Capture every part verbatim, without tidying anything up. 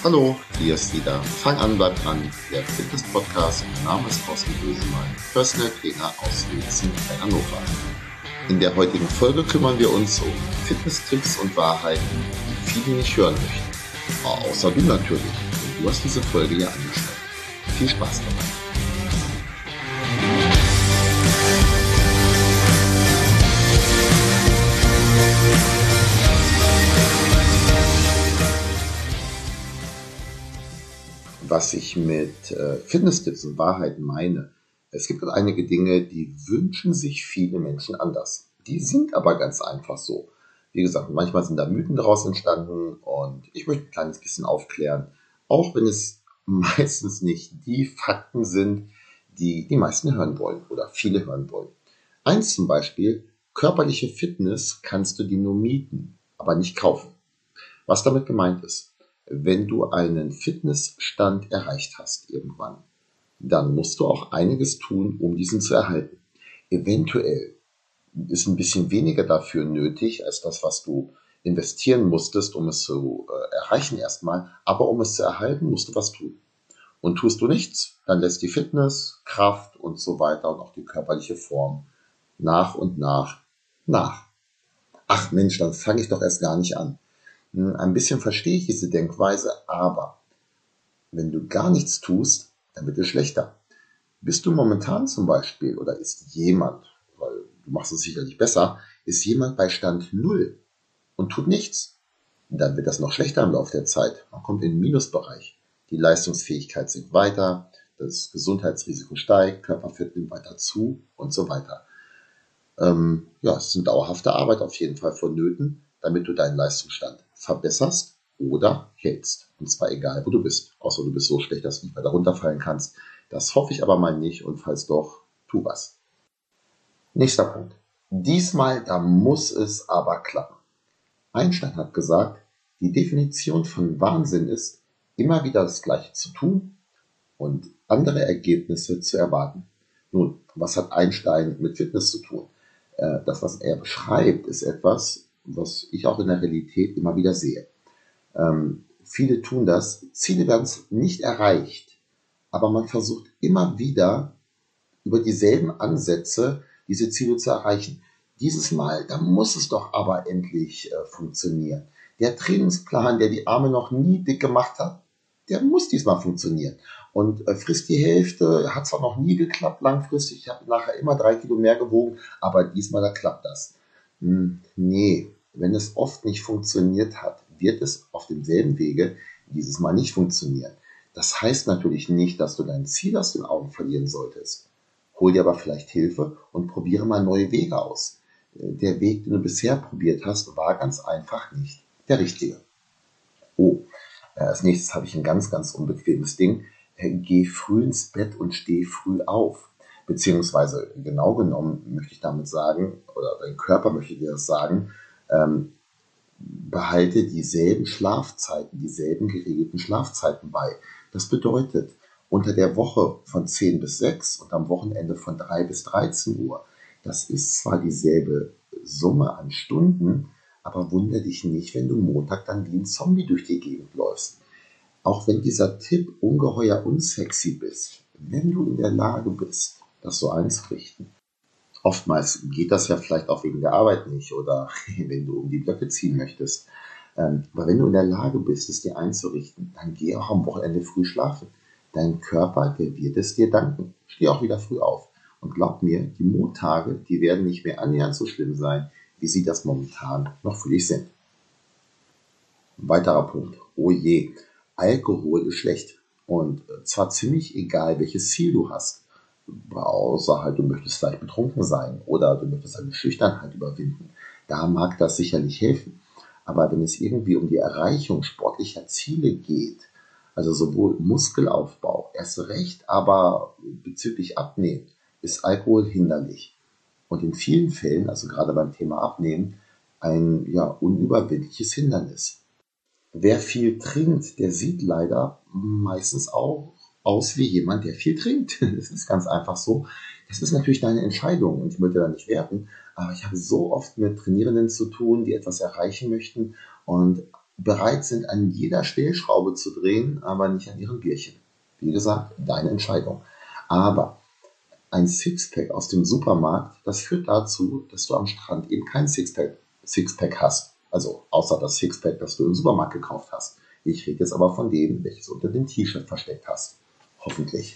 Hallo, hier ist wieder Fang an, bleib dran, der Fitness-Podcast. Mein Name ist Thorsten Bösemann, Personal Trainer aus Lützen bei Hannover. In der heutigen Folge kümmern wir uns um Fitness-Tricks und Wahrheiten, die viele nicht hören möchten. Außer du natürlich, denn du hast diese Folge ja angeschaut. Viel Spaß dabei. Was ich mit äh, Fitness-Tipps und Wahrheiten meine. Es gibt halt einige Dinge, die wünschen sich viele Menschen anders. Die sind aber ganz einfach so. Wie gesagt, manchmal sind da Mythen daraus entstanden und ich möchte ein kleines bisschen aufklären, auch wenn es meistens nicht die Fakten sind, die die meisten hören wollen oder viele hören wollen. Eins zum Beispiel, körperliche Fitness kannst du dir nur mieten, aber nicht kaufen. Was damit gemeint ist: Wenn du einen Fitnessstand erreicht hast irgendwann, dann musst du auch einiges tun, um diesen zu erhalten. Eventuell ist ein bisschen weniger dafür nötig, als das, was du investieren musstest, um es zu äh, erreichen erstmal. Aber um es zu erhalten, musst du was tun. Und tust du nichts, dann lässt die Fitness, Kraft und so weiter und auch die körperliche Form nach und nach nach. Ach Mensch, dann fange ich doch erst gar nicht an. Ein bisschen verstehe ich diese Denkweise, aber wenn du gar nichts tust, dann wird es schlechter. Bist du momentan zum Beispiel, oder ist jemand, weil du machst es sicherlich besser, ist jemand bei Stand null und tut nichts, dann wird das noch schlechter im Laufe der Zeit. Man kommt in den Minusbereich. Die Leistungsfähigkeit sinkt weiter, das Gesundheitsrisiko steigt, Körperfett nimmt weiter zu und so weiter. Ähm, ja, es ist eine dauerhafte Arbeit auf jeden Fall vonnöten, damit du deinen Leistungsstand verbesserst oder hältst. Und zwar egal, wo du bist. Außer du bist so schlecht, dass du nicht weiter runterfallen kannst. Das hoffe ich aber mal nicht, und falls doch, tu was. Nächster Punkt. Diesmal, da muss es aber klappen. Einstein hat gesagt, die Definition von Wahnsinn ist, immer wieder das Gleiche zu tun und andere Ergebnisse zu erwarten. Nun, was hat Einstein mit Fitness zu tun? Das, was er beschreibt, ist etwas, was ich auch in der Realität immer wieder sehe. Ähm, viele tun das, Ziele werden nicht erreicht, aber man versucht immer wieder über dieselben Ansätze diese Ziele zu erreichen. Dieses Mal, da muss es doch aber endlich äh, funktionieren. Der Trainingsplan, der die Arme noch nie dick gemacht hat, der muss diesmal funktionieren. Und äh, frisst die Hälfte, hat zwar noch nie geklappt langfristig, ich habe nachher immer drei Kilo mehr gewogen, aber diesmal, da klappt das. Hm, nee, wenn es oft nicht funktioniert hat, wird es auf demselben Wege dieses Mal nicht funktionieren. Das heißt natürlich nicht, dass du dein Ziel aus den Augen verlieren solltest. Hol dir aber vielleicht Hilfe und probiere mal neue Wege aus. Der Weg, den du bisher probiert hast, war ganz einfach nicht der richtige. Oh, als nächstes habe ich ein ganz, ganz unbequemes Ding. Geh früh ins Bett und steh früh auf. Beziehungsweise genau genommen möchte ich damit sagen, oder dein Körper möchte dir das sagen, ähm, behalte dieselben Schlafzeiten, dieselben geregelten Schlafzeiten bei. Das bedeutet, unter der Woche von zehn bis sechs und am Wochenende von drei bis dreizehn Uhr. Das ist zwar dieselbe Summe an Stunden, aber wundere dich nicht, wenn du Montag dann wie ein Zombie durch die Gegend läufst. Auch wenn dieser Tipp ungeheuer unsexy ist, wenn du in der Lage bist, das so einzurichten. Oftmals geht das ja vielleicht auch wegen der Arbeit nicht oder wenn du um die Blöcke ziehen möchtest. Ähm, aber wenn du in der Lage bist, es dir einzurichten, dann geh auch am Wochenende früh schlafen. Dein Körper, der wird es dir danken. Steh auch wieder früh auf. Und glaub mir, die Montage, die werden nicht mehr annähernd so schlimm sein, wie sie das momentan noch für dich sind. Ein weiterer Punkt. Oh je, Alkohol ist schlecht. Und zwar ziemlich egal, welches Ziel du hast. Außer halt, du möchtest vielleicht betrunken sein oder du möchtest eine Schüchternheit überwinden. Da mag das sicherlich helfen. Aber wenn es irgendwie um die Erreichung sportlicher Ziele geht, also sowohl Muskelaufbau, erst recht, aber bezüglich Abnehmen, ist Alkohol hinderlich. Und in vielen Fällen, also gerade beim Thema Abnehmen, ein ja, unüberwindliches Hindernis. Wer viel trinkt, der sieht leider meistens auch aus wie jemand, der viel trinkt. Das ist ganz einfach so. Das ist natürlich deine Entscheidung und ich möchte da nicht werten, aber ich habe so oft mit Trainierenden zu tun, die etwas erreichen möchten und bereit sind, an jeder Stellschraube zu drehen, aber nicht an ihren Bierchen. Wie gesagt, deine Entscheidung. Aber ein Sixpack aus dem Supermarkt, das führt dazu, dass du am Strand eben kein Sixpack, Sixpack hast. Also außer das Sixpack, das du im Supermarkt gekauft hast. Ich rede jetzt aber von dem, welches unter dem T-Shirt versteckt hast. Hoffentlich.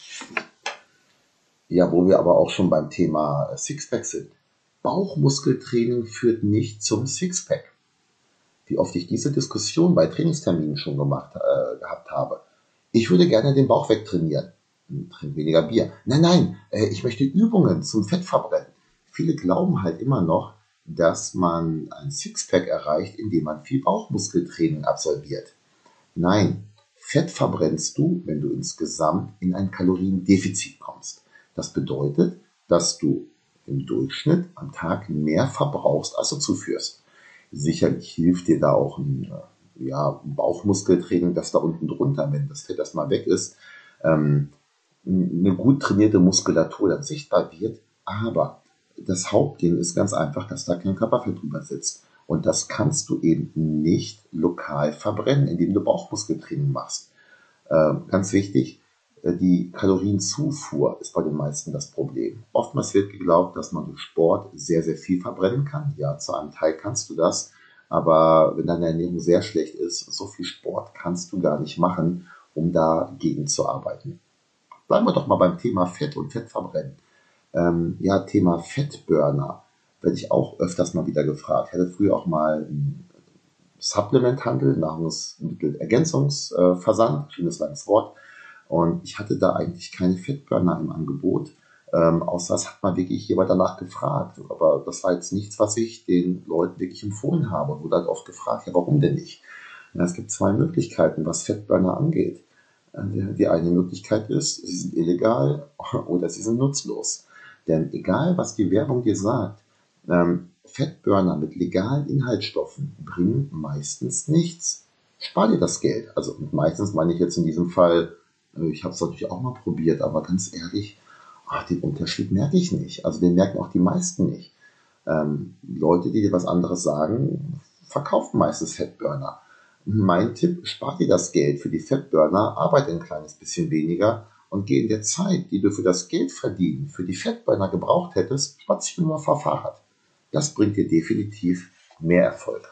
Ja, wo wir aber auch schon beim Thema Sixpack sind. Bauchmuskeltraining führt nicht zum Sixpack. Wie oft ich diese Diskussion bei Trainingsterminen schon gemacht äh, gehabt habe. Ich würde gerne den Bauch wegtrainieren. Trink weniger Bier. Nein, nein, äh, ich möchte Übungen zum Fettverbrennen. Viele glauben halt immer noch, dass man ein Sixpack erreicht, indem man viel Bauchmuskeltraining absolviert. Nein, Fett verbrennst du, wenn du insgesamt in ein Kaloriendefizit kommst. Das bedeutet, dass du im Durchschnitt am Tag mehr verbrauchst, als du zuführst. Sicherlich hilft dir da auch ein, ja, ein Bauchmuskeltraining, das da unten drunter, wenn das Fett erstmal weg ist, ähm, eine gut trainierte Muskulatur dann sichtbar wird. Aber das Hauptding ist ganz einfach, dass da kein Körperfett drüber sitzt. Und das kannst du eben nicht lokal verbrennen, indem du Bauchmuskeltraining machst. Ähm, ganz wichtig, die Kalorienzufuhr ist bei den meisten das Problem. Oftmals wird geglaubt, dass man durch Sport sehr, sehr viel verbrennen kann. Ja, zu einem Teil kannst du das. Aber wenn deine Ernährung sehr schlecht ist, so viel Sport kannst du gar nicht machen, um dagegen zu arbeiten. Bleiben wir doch mal beim Thema Fett und Fettverbrennen. Ähm, ja, Thema Fettburner werde ich auch öfters mal wieder gefragt. Ich hatte früher auch mal einen Supplementhandel, Nahrungsmittelergänzungsversand, schönes langes Wort. Und ich hatte da eigentlich keine Fettburner im Angebot, ähm, außer es hat mal wirklich jemand danach gefragt. Aber das war jetzt nichts, was ich den Leuten wirklich empfohlen habe. Und wurde halt oft gefragt, ja, warum denn nicht? Ja, es gibt zwei Möglichkeiten, was Fettburner angeht. Die eine Möglichkeit ist, sie sind illegal oder sie sind nutzlos. Denn egal, was die Werbung dir sagt, ähm, Fettburner mit legalen Inhaltsstoffen bringen meistens nichts. Spar dir das Geld. Also meistens meine ich jetzt in diesem Fall, äh, ich habe es natürlich auch mal probiert, aber ganz ehrlich, ach, den Unterschied merke ich nicht. Also den merken auch die meisten nicht. Ähm, Leute, die dir was anderes sagen, verkaufen meistens Fettburner. Mein Tipp, spar dir das Geld für die Fettburner, arbeite ein kleines bisschen weniger und geh in der Zeit, die du für das Geld verdienen, für die Fettburner gebraucht hättest, spazieren oder fahr Fahrrad. Das bringt dir definitiv mehr Erfolg.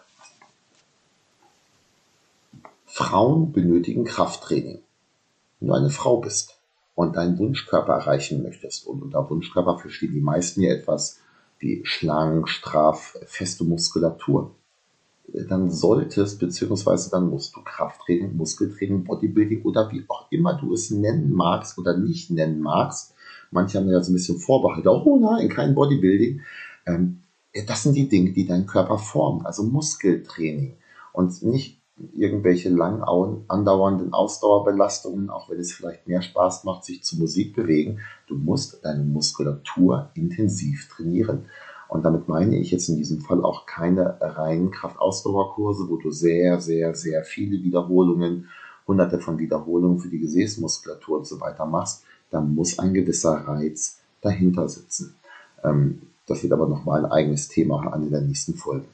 Frauen benötigen Krafttraining. Wenn du eine Frau bist und deinen Wunschkörper erreichen möchtest, und unter Wunschkörper verstehen die meisten ja etwas wie schlank, straff, feste Muskulatur, dann solltest, beziehungsweise dann musst du Krafttraining, Muskeltraining, Bodybuilding oder wie auch immer du es nennen magst oder nicht nennen magst. Manche haben ja so ein bisschen Vorbehalte, oh nein, kein Bodybuilding. Ähm, das sind die Dinge, die deinen Körper formen, also Muskeltraining und nicht irgendwelche lang andauernden Ausdauerbelastungen, auch wenn es vielleicht mehr Spaß macht, sich zu Musik bewegen. Du musst deine Muskulatur intensiv trainieren. Und damit meine ich jetzt in diesem Fall auch keine reinen Kraftausdauerkurse, wo du sehr, sehr, sehr viele Wiederholungen, hunderte von Wiederholungen für die Gesäßmuskulatur und so weiter machst. Da muss ein gewisser Reiz dahinter sitzen. Das wird aber nochmal ein eigenes Thema an in der nächsten Folge.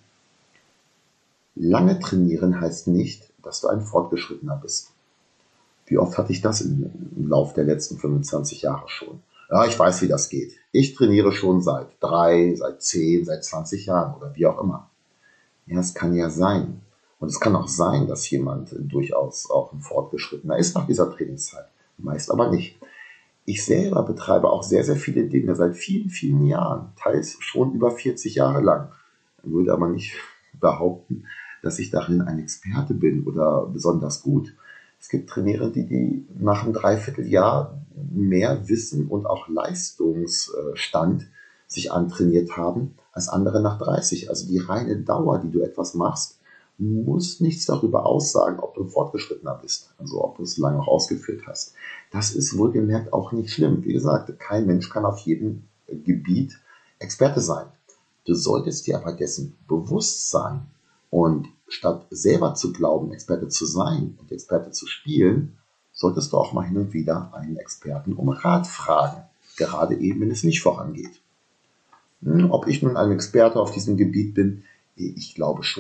Lange trainieren heißt nicht, dass du ein Fortgeschrittener bist. Wie oft hatte ich das im, im Laufe der letzten fünfundzwanzig Jahre schon? Ja, ich weiß, wie das geht. Ich trainiere schon seit drei, seit zehn, seit zwanzig Jahren oder wie auch immer. Ja, es kann ja sein. Und es kann auch sein, dass jemand durchaus auch ein Fortgeschrittener ist nach dieser Trainingszeit. Meist aber nicht. Ich selber betreibe auch sehr, sehr viele Dinge seit vielen, vielen Jahren. Teils schon über vierzig Jahre lang. Würde aber nicht behaupten, dass ich darin ein Experte bin oder besonders gut. Es gibt Trainierende, die, die nach einem Dreivierteljahr mehr Wissen und auch Leistungsstand sich antrainiert haben als andere nach dreißig. Also die reine Dauer, die du etwas machst, muss nichts darüber aussagen, ob du ein Fortgeschrittener bist, also ob du es lange auch ausgeführt hast. Das ist wohlgemerkt auch nicht schlimm. Wie gesagt, kein Mensch kann auf jedem Gebiet Experte sein. Du solltest dir aber dessen bewusst sein. Und statt selber zu glauben, Experte zu sein und Experte zu spielen, solltest du auch mal hin und wieder einen Experten um Rat fragen, gerade eben, wenn es nicht vorangeht. Hm, ob ich nun ein Experte auf diesem Gebiet bin, ich glaube schon.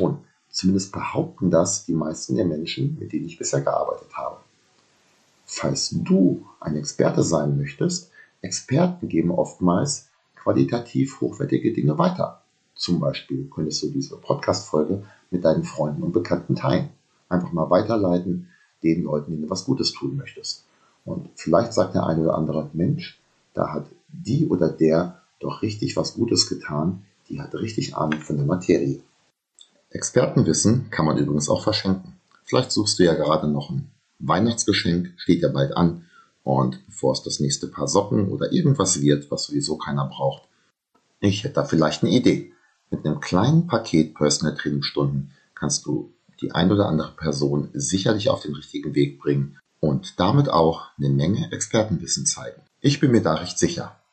Zumindest behaupten das die meisten der Menschen, mit denen ich bisher gearbeitet habe. Falls du ein Experte sein möchtest, Experten geben oftmals qualitativ hochwertige Dinge weiter. Zum Beispiel könntest du diese Podcast-Folge mit deinen Freunden und Bekannten teilen. Einfach mal weiterleiten, den Leuten, denen du was Gutes tun möchtest. Und vielleicht sagt der eine oder andere, Mensch, da hat die oder der doch richtig was Gutes getan, die hat richtig Ahnung von der Materie. Expertenwissen kann man übrigens auch verschenken. Vielleicht suchst du ja gerade noch ein Weihnachtsgeschenk, steht ja bald an, und bevor es das nächste Paar Socken oder irgendwas wird, was sowieso keiner braucht, ich hätte da vielleicht eine Idee. Mit einem kleinen Paket Personal Training Stunden kannst du die ein oder andere Person sicherlich auf den richtigen Weg bringen und damit auch eine Menge Expertenwissen zeigen. Ich bin mir da recht sicher.